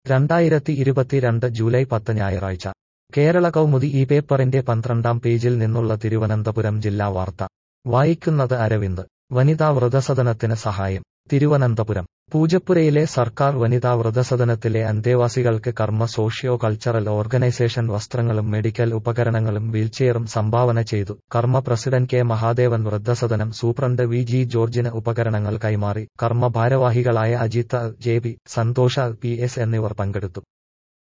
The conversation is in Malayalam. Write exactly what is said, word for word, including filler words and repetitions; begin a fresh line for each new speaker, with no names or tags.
രണ്ടായിരത്തി ഇരുപത്തിരണ്ട് ജൂലൈ പത്ത് ഞായറാഴ്ച കേരള കൗമുദി ഈ പേപ്പറിന്റെ പന്ത്രണ്ടാം പേജിൽ നിന്നുള്ള തിരുവനന്തപുരം ജില്ലാ വാർത്ത വായിക്കുന്നത് അരവിന്ദ്. വനിതാ വൃദ്ധസദനത്തിന് സഹായം. തിരുവനന്തപുരം പൂജപ്പുരയിലെ സർക്കാർ വനിതാ വൃദ്ധസദനത്തിലെ അന്തേവാസികൾക്ക് കർമ്മ സോഷ്യോ കൾച്ചറൽ ഓർഗനൈസേഷൻ വസ്ത്രങ്ങളും മെഡിക്കൽ ഉപകരണങ്ങളും വീൽചെയറും സംഭാവന ചെയ്തു. കർമ്മ പ്രസിഡന്റ് കെ മഹാദേവൻ വൃദ്ധസദനം സൂപ്രണ്ട് വി ജി ജോർജിന് ഉപകരണങ്ങൾ കൈമാറി. കർമ്മ ഭാരവാഹികളായ Ajith J P, Santhosh P S എന്നിവർ പങ്കെടുത്തു.